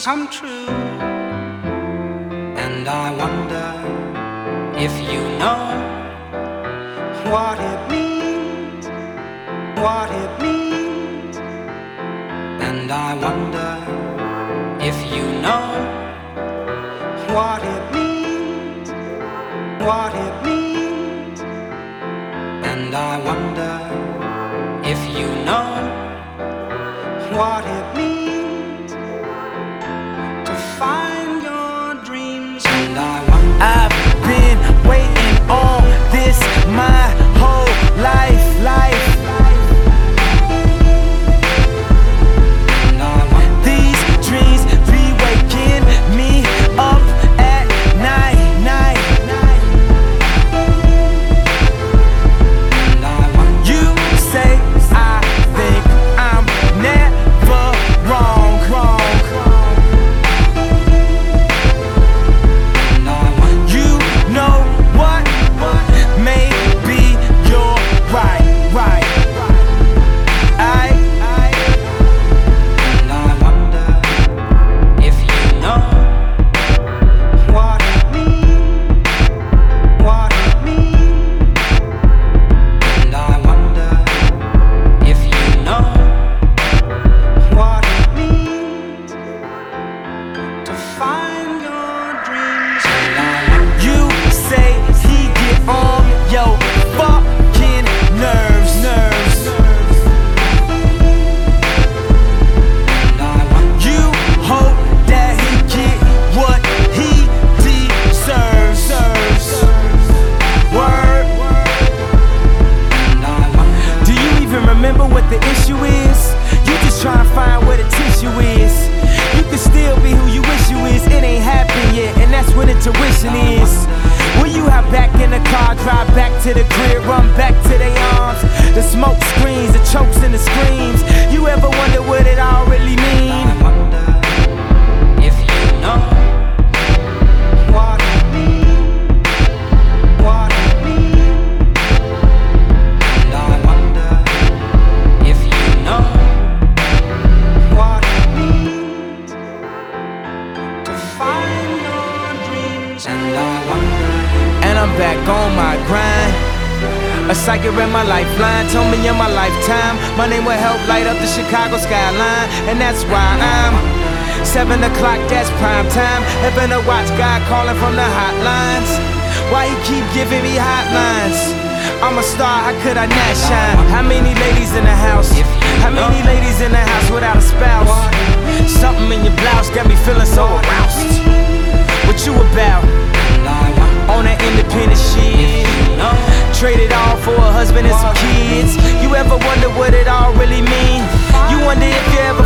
dreams come true. And I wonder if you know what it means, what it means. And I wonder if you know what it means, what it means. And I wonder if you know what it means to find your dreams. And I wonder, I've been waiting on this my whole life. and I wonder, These dreams be waking me up at night. and I wonder, You say I think I'm never wrong. and I wonder, You know what? Maybe you're right. and I wonder if you know what it means, what it means. And I wonder if you know what it means to find your dreams. And I wonder, You say he get on your fucking nerves. and I wonder, You hope that he get what he deserves. Word. and I wonder, Do you even remember what the issue is? You just try and find where the tissue is. You can still be who you wish you is. It ain't happened yet, and that's what intuition is. Will you hop back in the car, drive back to the crib, run back to their arms? The smoke screens, the chokes and the screams. You ever wonder what it all really mean? I wonder if you know what it means, what it means. And I wonder if you know what it means to find your dreams. And I wonder, And I'm back on my grind. A psychic read my lifeline, told me in my lifetime my name will help light up the Chicago skyline. And that's why I'm 7 o'clock, that's prime time. Heaven to watch God calling from the hotlines. Why he keep giving me hotlines? I'm a star, how could I not shine? How many ladies in the house? How many ladies in the house without a spouse? Something in your blouse got me feeling so aroused. What you about? and I wonder On that independent shit, if you know traded all for a husband and some kids. You ever wonder what it all really mean? You wonder if you ever